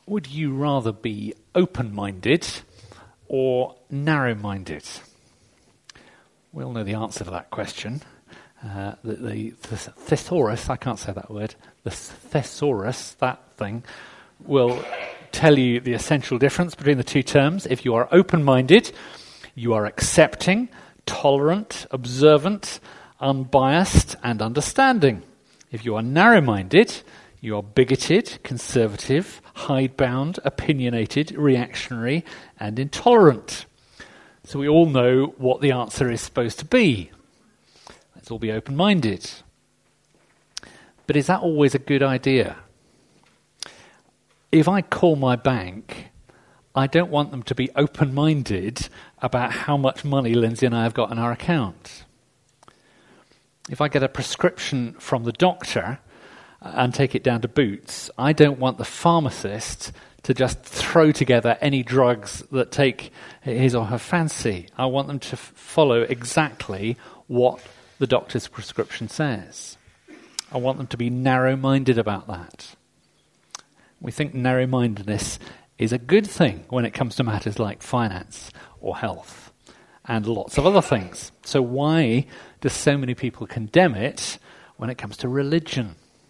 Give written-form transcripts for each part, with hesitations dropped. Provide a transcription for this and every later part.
Would you rather be open-minded or narrow-minded? We all know the answer to that question. The thesaurus, I can't say that word, the thesaurus, that thing, will tell you the essential difference between the two terms. If you are open-minded, you are accepting, tolerant, observant, unbiased, and understanding. If you are narrow-minded, you are bigoted, conservative, hidebound, opinionated, reactionary, and intolerant. So we all know what the answer is supposed to be. Let's all be open-minded. But is that always a good idea? If I call my bank, I don't want them to be open-minded about how much money Lindsay and I have got in our account. If I get a prescription from the doctor and take it down to Boots, I don't want the pharmacist to just throw together any drugs that take his or her fancy. I want them to follow exactly what the doctor's prescription says. I want them to be narrow-minded about that. We think narrow-mindedness is a good thing when it comes to matters like finance or health and lots of other things. So why do so many people condemn it when it comes to religion?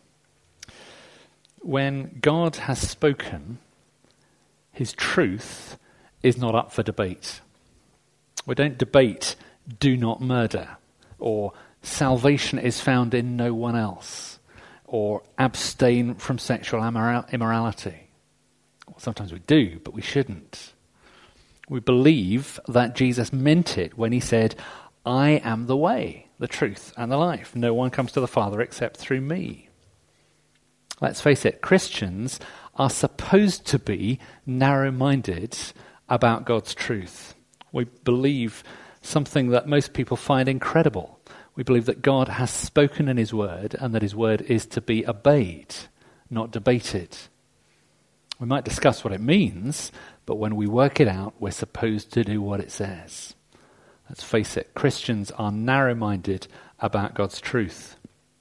When God has spoken, his truth is not up for debate. We don't debate, do not murder, or salvation is found in no one else, or abstain from sexual immorality. Well, sometimes we do, but we shouldn't. We believe that Jesus meant it when he said, I am the way, the truth, and the life. No one comes to the Father except through me. Let's face it, Christians are supposed to be narrow-minded about God's truth. We believe something that most people find incredible. We believe that God has spoken in his word and that his word is to be obeyed, not debated. We might discuss what it means, but when we work it out, we're supposed to do what it says. Let's face it, Christians are narrow-minded about God's truth.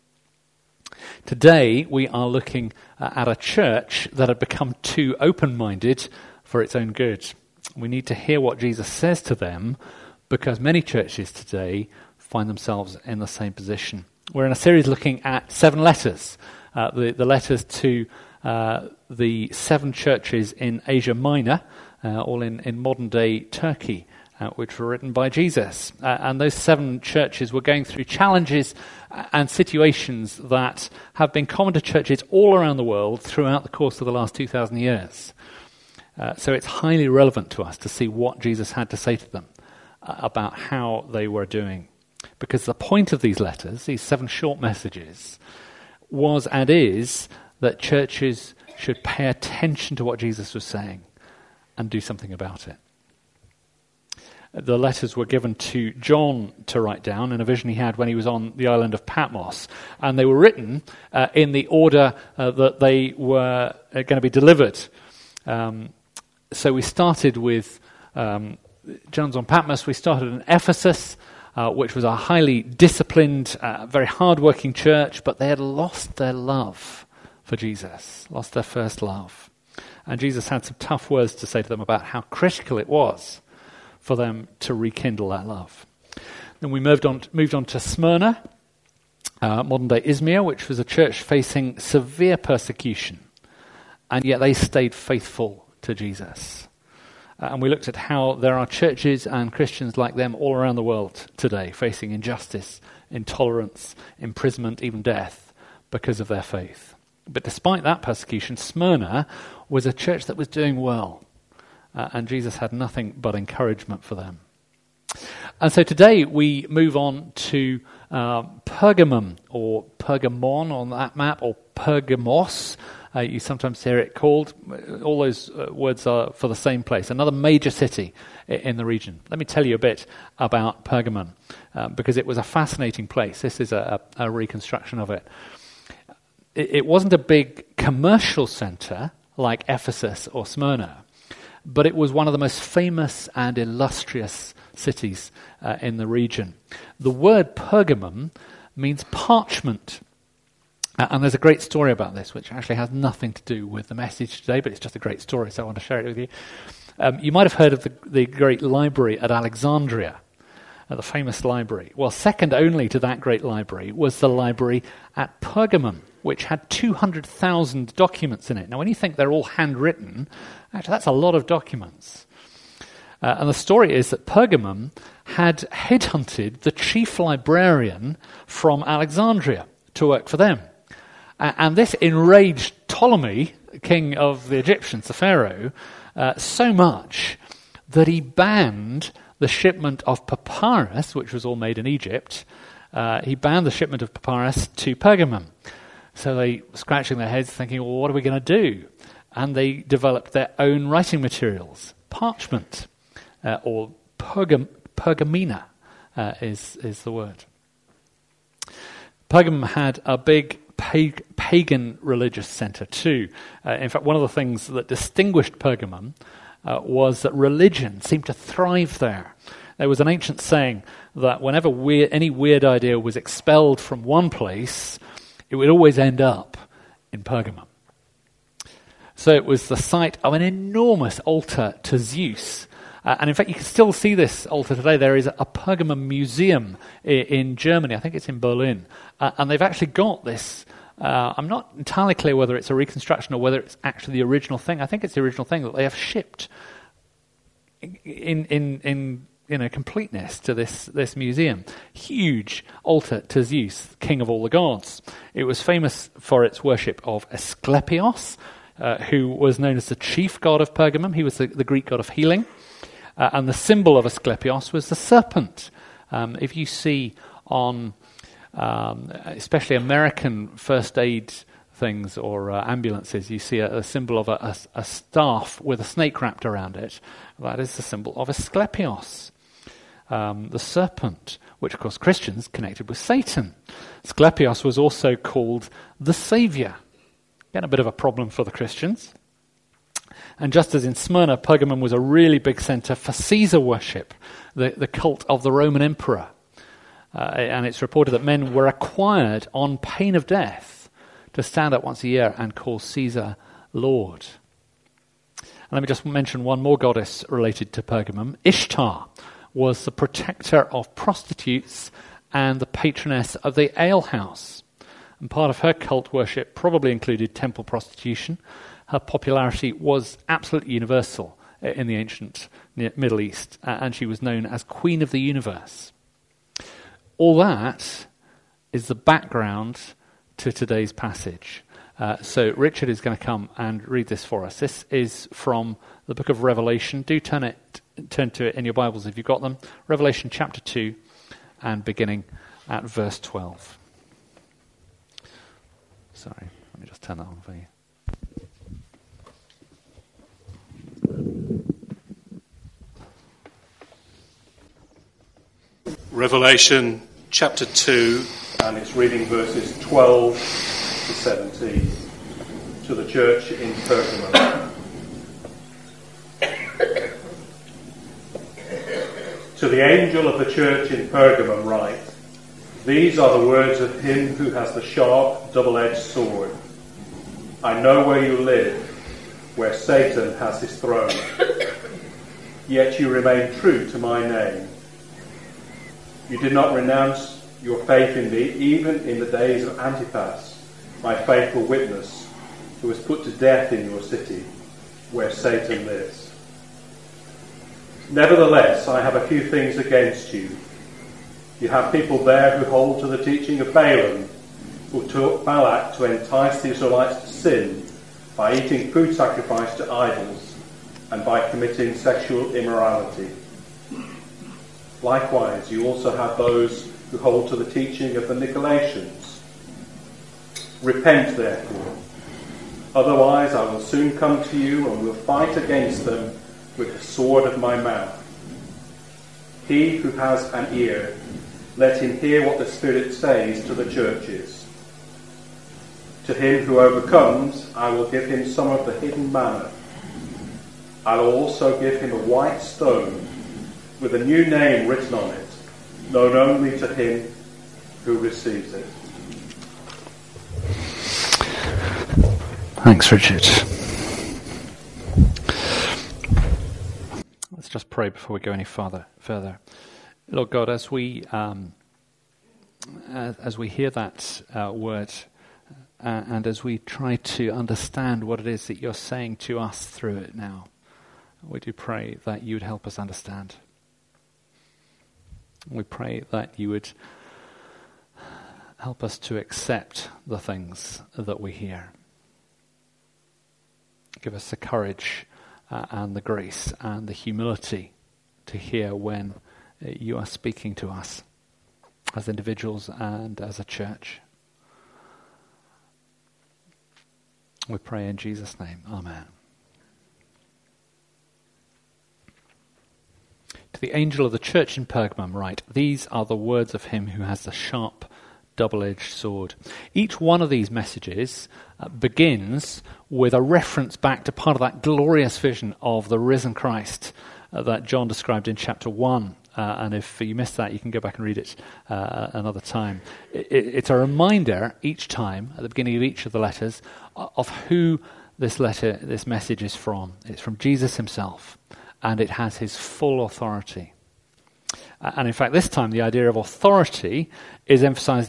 Today, we are looking at a church that had become too open-minded for its own good. We need to hear what Jesus says to them because many churches today find themselves in the same position. We're in a series looking at 7 letters, the letters to the 7 churches in Asia Minor, all in modern-day Turkey, which were written by Jesus. And those 7 churches were going through challenges and situations that have been common to churches all around the world throughout the course of the last 2,000 years. So it's highly relevant to us to see what Jesus had to say to them about how they were doing. Because the point of these letters, these 7 short messages, was and is that churches should pay attention to what Jesus was saying and do something about it. The letters were given to John to write down in a vision he had when he was on the island of Patmos. And they were written in the order that they were going to be delivered. So we started with John's on Patmos. We started in Ephesus, which was a highly disciplined, very hard-working church, but they had lost their love for Jesus, lost their first love. And Jesus had some tough words to say to them about how critical it was for them to rekindle that love. Then we moved on to Smyrna, modern-day Izmir, which was a church facing severe persecution, and yet they stayed faithful to Jesus. And we looked at how there are churches and Christians like them all around the world today, facing injustice, intolerance, imprisonment, even death, because of their faith. But despite that persecution, Smyrna was a church that was doing well. And Jesus had nothing but encouragement for them. And so today we move on to Pergamum, or Pergamon on that map, or Pergamos. You sometimes hear it called. All those words are for the same place, another major city in the region. Let me tell you a bit about Pergamon, because it was a fascinating place. This is a reconstruction of it. It wasn't a big commercial center like Ephesus or Smyrna, but it was one of the most famous and illustrious cities in the region. The word Pergamum means parchment. And there's a great story about this, which actually has nothing to do with the message today, but it's just a great story, so I want to share it with you. You might have heard of the great library at Alexandria, the famous library. Well, second only to that great library was the library at Pergamum, which had 200,000 documents in it. Now, when you think they're all handwritten, actually that's a lot of documents. And the story is that Pergamum had headhunted the chief librarian from Alexandria to work for them. And this enraged Ptolemy, king of the Egyptians, the pharaoh, so much that he banned the shipment of papyrus, which was all made in Egypt. He banned the shipment of papyrus to Pergamum. So they were scratching their heads thinking, well, what are we going to do? And they developed their own writing materials. Parchment, or pergamena is the word. Pergamum had a big pagan religious center too. In fact, one of the things that distinguished Pergamum was that religion seemed to thrive there. There was an ancient saying that whenever any weird idea was expelled from one place, it would always end up in Pergamum. So it was the site of an enormous altar to Zeus. And in fact, you can still see this altar today. There is a Pergamum museum in Germany. I think it's in Berlin. And they've actually got this. I'm not entirely clear whether it's a reconstruction or whether it's actually the original thing. I think it's the original thing that they have shipped in completeness to this museum. Huge altar to Zeus, king of all the gods. It was famous for its worship of Asclepios, who was known as the chief god of Pergamum. He was the Greek god of healing. And the symbol of Asclepios was the serpent. If you see on especially American first aid things or ambulances, you see a symbol of a staff with a snake wrapped around it. That is the symbol of Asclepios, the serpent, which of course Christians connected with Satan. Asclepios was also called the Saviour. Again, a bit of a problem for the Christians. And just as in Smyrna, Pergamum was a really big center for Caesar worship, the cult of the Roman emperor. And it's reported that men were required on pain of death to stand up once a year and call Caesar Lord. And let me just mention one more goddess related to Pergamum. Ishtar was the protector of prostitutes and the patroness of the alehouse. And part of her cult worship probably included temple prostitution. Her popularity was absolutely universal in the ancient Middle East, and she was known as Queen of the Universe. All that is the background to today's passage. So Richard is going to come and read this for us. This is from the book of Revelation. Do turn to it in your Bibles if you've got them. Revelation chapter 2 and beginning at verse 12. Sorry, let me just turn that on for you. Revelation chapter 2, and it's reading verses 12 to 17 to the church in Pergamum. To the angel of the church in Pergamum write, these are the words of him who has the sharp, double-edged sword. I know where you live, where Satan has his throne. Yet you remain true to my name. You did not renounce your faith in me, even in the days of Antipas, my faithful witness, who was put to death in your city, where Satan lives. Nevertheless, I have a few things against you. You have people there who hold to the teaching of Balaam, who taught Balak to entice the Israelites to sin by eating food sacrificed to idols and by committing sexual immorality. Likewise, you also have those who hold to the teaching of the Nicolaitans. Repent, therefore. Otherwise, I will soon come to you and will fight against them with the sword of my mouth. He who has an ear, let him hear what the Spirit says to the churches. To him who overcomes, I will give him some of the hidden manna. I will also give him a white stone with a new name written on it, known only to him who receives it. Thanks, Richard. Let's just pray before we go any further. Lord God, as we hear that word, and as we try to understand what it is that you're saying to us through it now, we do pray that you would help us understand. We pray that you would help us to accept the things that we hear. Give us the courage and the grace and the humility to hear when you are speaking to us as individuals and as a church. We pray in Jesus' name. Amen. To the angel of the church in Pergamum write, "These are the words of him who has the sharp, double-edged sword." Each one of these messages begins with a reference back to part of that glorious vision of the risen Christ that John described in chapter 1. And if you missed that, you can go back and read it another time. It's a reminder each time, at the beginning of each of the letters, of who this message is from. It's from Jesus himself, and it has his full authority. And in fact, this time the idea of authority is emphasized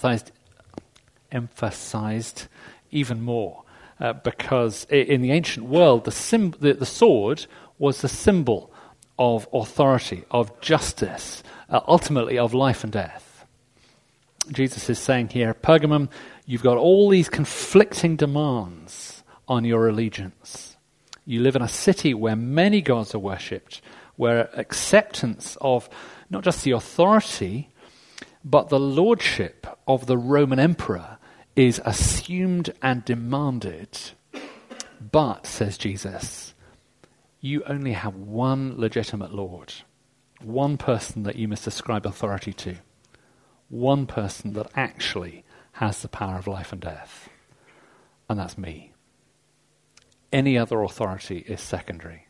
even more, because in the ancient world, the sword was the symbol of authority, of justice, ultimately of life and death. Jesus is saying here, Pergamum, you've got all these conflicting demands on your allegiance. You live in a city where many gods are worshipped, where acceptance of not just the authority, but the lordship of the Roman emperor is assumed and demanded. But, says Jesus, you only have one legitimate Lord, one person that you must ascribe authority to, one person that actually has the power of life and death, and that's me. Any other authority is secondary.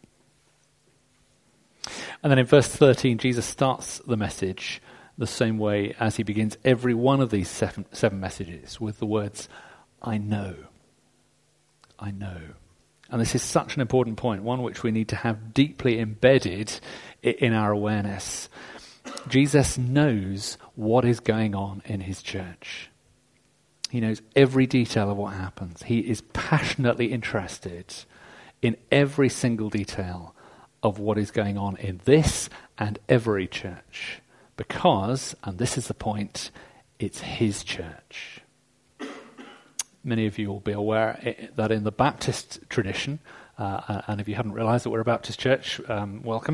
And then in verse 13, Jesus starts the message the same way as he begins every one of these seven messages, with the words, I know. I know. And this is such an important point, one which we need to have deeply embedded in our awareness. Jesus knows what is going on in his church. He knows every detail of what happens. He is passionately interested in every single detail of what is going on in this and every church. Because, and this is the point, it's his church. Many of you will be aware that in the Baptist tradition, and if you haven't realized that we're a Baptist church, welcome.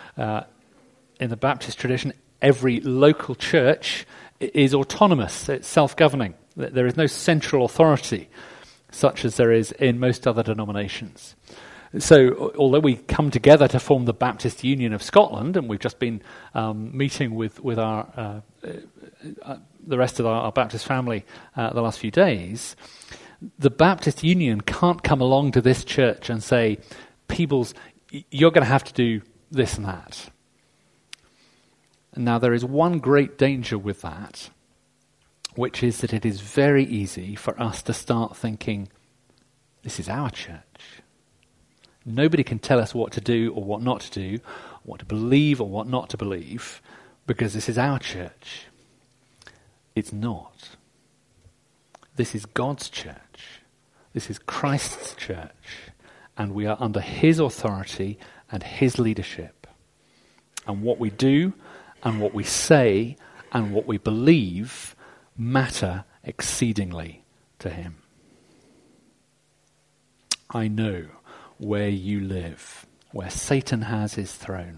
In the Baptist tradition, every local church is autonomous, it's self-governing. There is no central authority, such as there is in most other denominations. So, although we come together to form the Baptist Union of Scotland, and we've just been meeting with our the rest of our Baptist family the last few days, the Baptist Union can't come along to this church and say, Peebles, you're going to have to do this and that. Now, there is one great danger with that, which is that it is very easy for us to start thinking, this is our church. Nobody can tell us what to do or what not to do, what to believe or what not to believe, because this is our church. It's not. This is God's church. This is Christ's church. And we are under his authority and his leadership. And what we do and what we say and what we believe matter exceedingly to him. I know where you live, where Satan has his throne.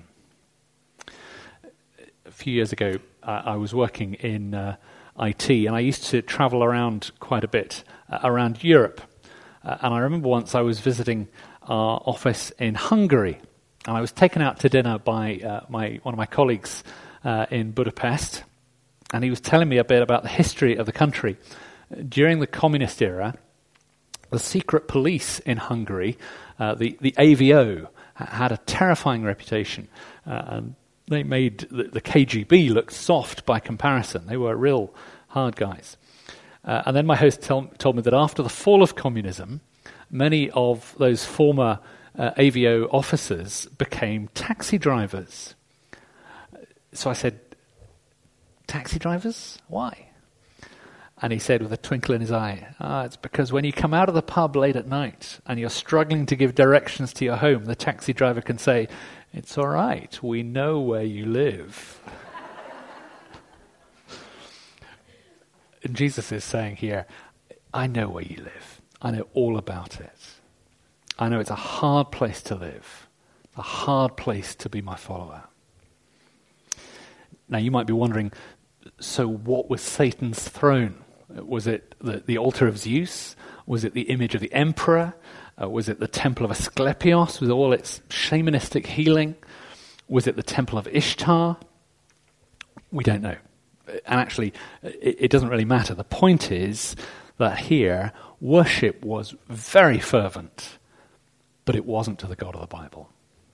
A few years ago, I was working in IT, and I used to travel around quite a bit around Europe. And I remember once I was visiting our office in Hungary, and I was taken out to dinner by one of my colleagues in Budapest, and he was telling me a bit about the history of the country. During the communist era, the secret police in Hungary, the AVO, had a terrifying reputation, and they made the KGB look soft by comparison. They were real hard guys. And then my host told me that after the fall of communism, many of those former AVO officers became taxi drivers. So I said, taxi drivers? Why? And he said with a twinkle in his eye, it's because when you come out of the pub late at night and you're struggling to give directions to your home, the taxi driver can say, "It's all right, we know where you live." And Jesus is saying here, I know where you live. I know all about it. I know it's a hard place to live, a hard place to be my follower. Now you might be wondering, so what was Satan's throne? Was it the altar of Zeus? Was it the image of the emperor? Was it the temple of Asclepios with all its shamanistic healing? Was it the temple of Ishtar? We don't know. And actually, it doesn't really matter. The point is that here, worship was very fervent, but it wasn't to the God of the Bible.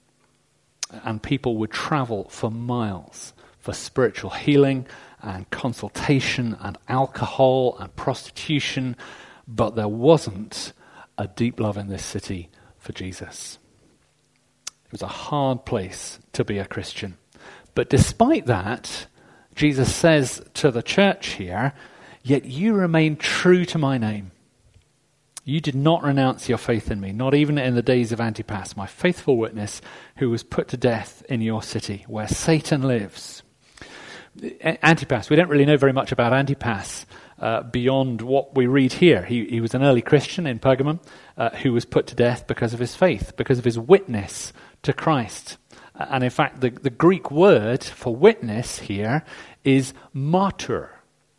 And people would travel for miles for spiritual healing and consultation and alcohol and prostitution, but there wasn't a deep love in this city for Jesus. It was a hard place to be a Christian. But despite that, Jesus says to the church here, "Yet you remain true to my name. You did not renounce your faith in me, not even in the days of Antipas, my faithful witness, who was put to death in your city, where Satan lives." Antipas, we don't really know very much about Antipas beyond what we read here. He was an early Christian in Pergamum who was put to death because of his faith, because of his witness to Christ. And in fact, the Greek word for witness here is martyr.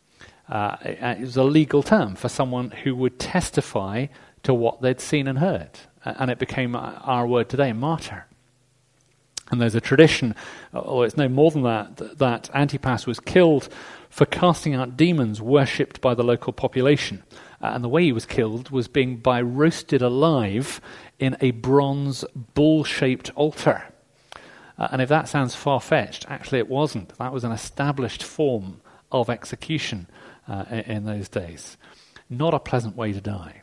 It was a legal term for someone who would testify to what they'd seen and heard. And it became our word today, martyr. And there's a tradition, or it's no more than that Antipas was killed for casting out demons worshipped by the local population. And the way he was killed was being by roasted alive in a bronze bull-shaped altar. And if that sounds far-fetched, actually it wasn't. That was an established form of execution in those days. Not a pleasant way to die.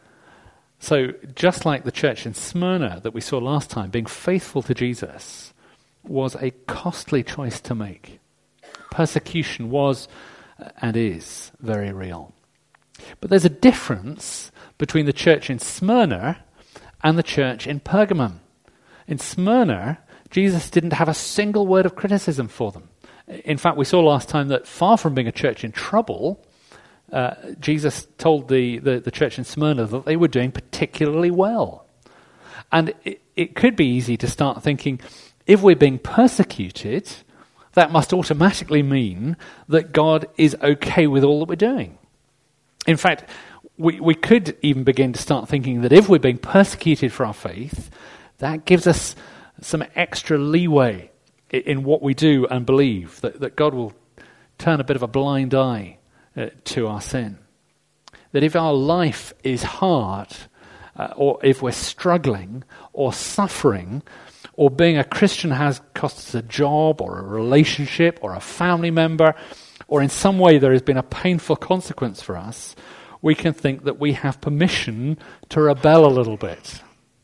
So just like the church in Smyrna that we saw last time, being faithful to Jesus was a costly choice to make. Persecution was and is very real. But there's a difference between the church in Smyrna and the church in Pergamum. In Smyrna, Jesus didn't have a single word of criticism for them. In fact, we saw last time that far from being a church in trouble, Jesus told the church in Smyrna that they were doing particularly well. And it could be easy to start thinking, if we're being persecuted, that must automatically mean that God is okay with all that we're doing. In fact, we could even begin to start thinking that if we're being persecuted for our faith, that gives us some extra leeway in what we do and believe, that God will turn a bit of a blind eye to our sin. That if our life is hard, or if we're struggling, or suffering, or being a Christian has cost us a job, or a relationship, or a family member, or in some way there has been a painful consequence for us, we can think that we have permission to rebel a little bit.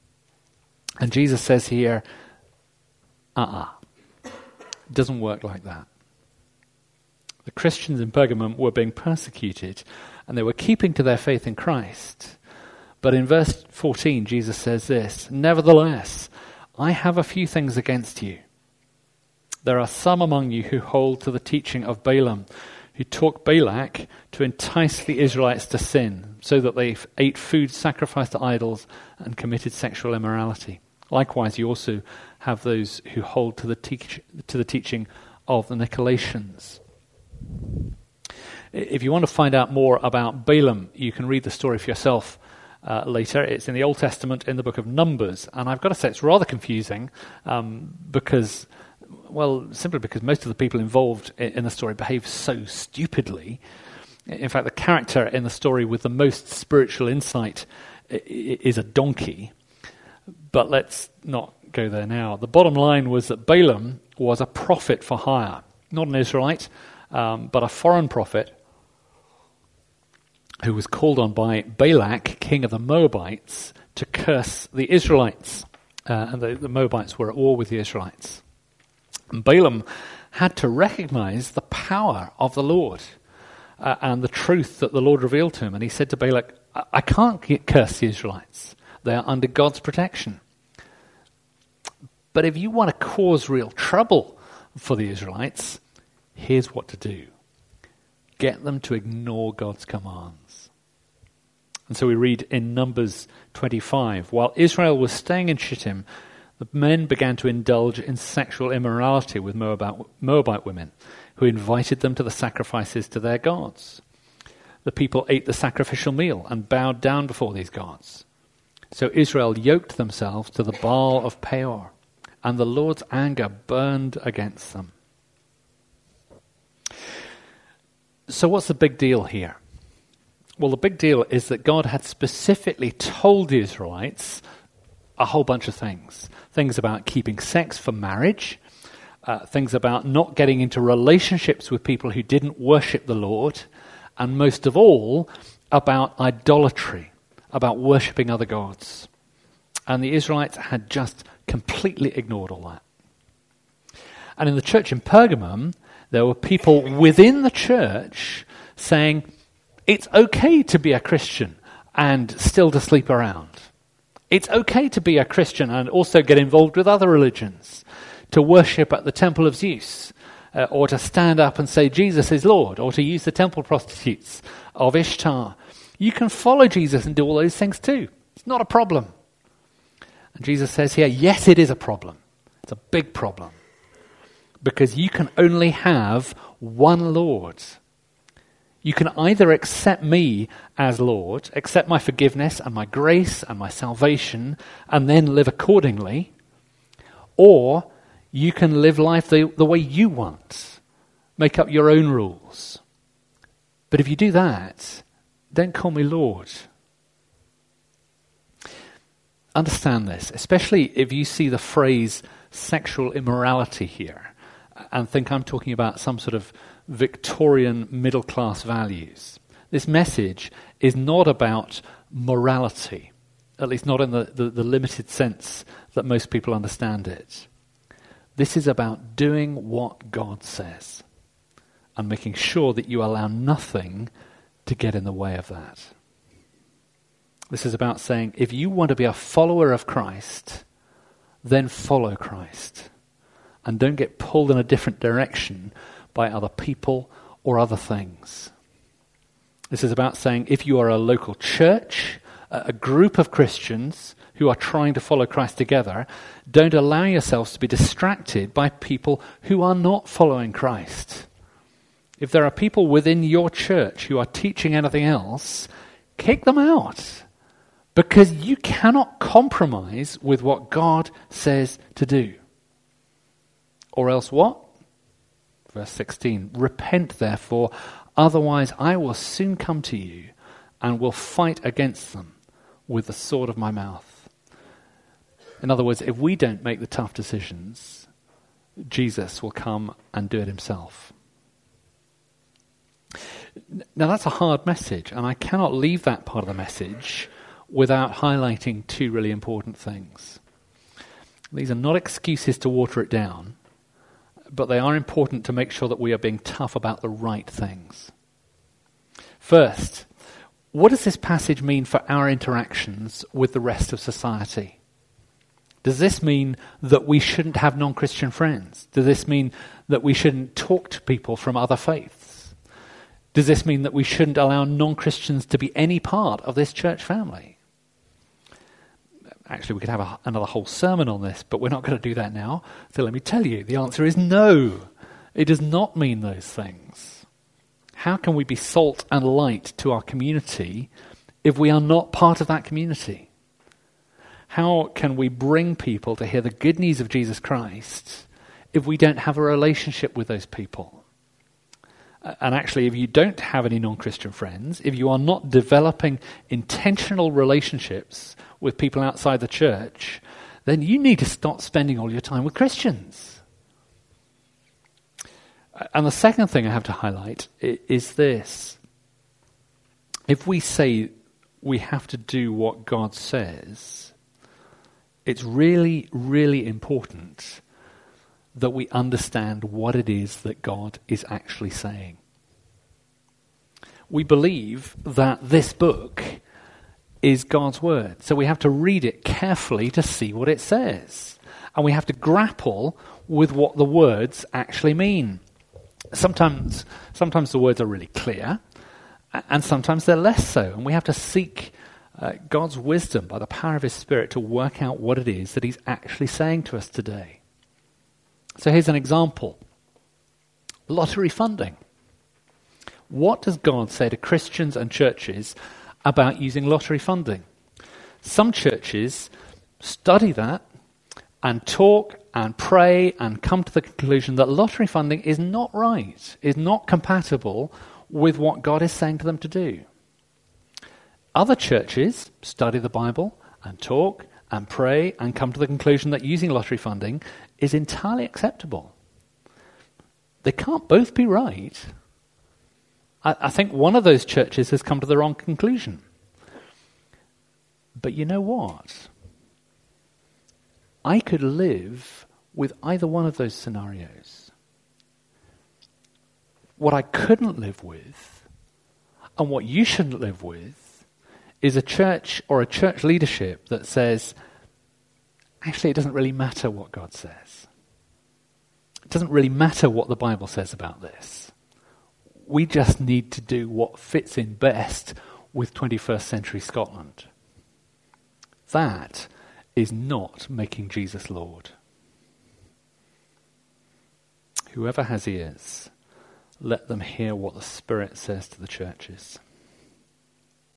And Jesus says here, it doesn't work like that. The Christians in Pergamum were being persecuted, and they were keeping to their faith in Christ. But in verse 14, Jesus says this, "Nevertheless, I have a few things against you. There are some among you who hold to the teaching of Balaam, who taught Balak to entice the Israelites to sin, so that they ate food sacrificed to idols and committed sexual immorality. Likewise, you also have those who hold to the teaching of the Nicolaitans." If you want to find out more about Balaam, you can read the story for yourself later. It's in the Old Testament in the book of Numbers. And I've got to say it's rather confusing simply because most of the people involved in the story behave so stupidly. In fact, the character in the story with the most spiritual insight is a donkey. But let's not go there now. The bottom line was that Balaam was a prophet for hire. Not an Israelite, but a foreign prophet who was called on by Balak, king of the Moabites, to curse the Israelites. And the Moabites were at war with the Israelites. And Balaam had to recognize the power of the Lord and the truth that the Lord revealed to him. And he said to Balak, I can't curse the Israelites. They are under God's protection. But if you want to cause real trouble for the Israelites, here's what to do. Get them to ignore God's commands. And so we read in Numbers 25, while Israel was staying in Shittim, the men began to indulge in sexual immorality with Moabite women, who invited them to the sacrifices to their gods. The people ate the sacrificial meal and bowed down before these gods. So Israel yoked themselves to the Baal of Peor, and the Lord's anger burned against them. So what's the big deal here? Well, the big deal is that God had specifically told the Israelites a whole bunch of things. Things about keeping sex for marriage, things about not getting into relationships with people who didn't worship the Lord, and most of all, about idolatry, about worshipping other gods. And the Israelites had just completely ignored all that. And in the church in Pergamum, there were people within the church saying, it's okay to be a Christian and still to sleep around. It's okay to be a Christian and also get involved with other religions, to worship at the temple of Zeus, or to stand up and say Jesus is Lord, or to use the temple prostitutes of Ishtar. You can follow Jesus and do all those things too. It's not a problem. And Jesus says here, yes, it is a problem. It's a big problem. Because you can only have one Lord. You can either accept me as Lord, accept my forgiveness and my grace and my salvation, and then live accordingly, or you can live life the way you want, make up your own rules. But if you do that, don't call me Lord. Understand this, especially if you see the phrase sexual immorality here and think I'm talking about some sort of Victorian middle-class values. This message is not about morality, at least not in the limited sense that most people understand it. This is about doing what God says and making sure that you allow nothing to get in the way of that. This is about saying, if you want to be a follower of Christ, then follow Christ. And don't get pulled in a different direction by other people or other things. This is about saying, if you are a local church, a group of Christians who are trying to follow Christ together, don't allow yourselves to be distracted by people who are not following Christ. If there are people within your church who are teaching anything else, kick them out. Because you cannot compromise with what God says to do. Or else what? Verse 16, repent therefore, otherwise I will soon come to you and will fight against them with the sword of my mouth. In other words, if we don't make the tough decisions, Jesus will come and do it himself. Now that's a hard message, and I cannot leave that part of the message without highlighting two really important things. These are not excuses to water it down, but they are important to make sure that we are being tough about the right things. First, what does this passage mean for our interactions with the rest of society? Does this mean that we shouldn't have non-Christian friends? Does this mean that we shouldn't talk to people from other faiths? Does this mean that we shouldn't allow non-Christians to be any part of this church family? Actually, we could have another whole sermon on this, but we're not going to do that now. So let me tell you, the answer is no. It does not mean those things. How can we be salt and light to our community if we are not part of that community? How can we bring people to hear the good news of Jesus Christ if we don't have a relationship with those people? And actually, if you don't have any non-Christian friends, if you are not developing intentional relationships with people outside the church, then you need to stop spending all your time with Christians. And the second thing I have to highlight is this. If we say we have to do what God says, it's really, really important that we understand what it is that God is actually saying. We believe that this book is God's word, so we have to read it carefully to see what it says. And we have to grapple with what the words actually mean. Sometimes the words are really clear, and sometimes they're less so. And we have to seek God's wisdom by the power of his Spirit to work out what it is that he's actually saying to us today. So here's an example. Lottery funding. What does God say to Christians and churches about using lottery funding? Some churches study that and talk and pray and come to the conclusion that lottery funding is not right, is not compatible with what God is saying to them to do. Other churches study the Bible and talk and pray and come to the conclusion that using lottery funding is entirely acceptable. They can't both be right. I think one of those churches has come to the wrong conclusion. But you know what? I could live with either one of those scenarios. What I couldn't live with, and what you shouldn't live with, is a church or a church leadership that says, actually, it doesn't really matter what God says. It doesn't really matter what the Bible says about this. We just need to do what fits in best with 21st century Scotland. That is not making Jesus Lord. Whoever has ears, let them hear what the Spirit says to the churches.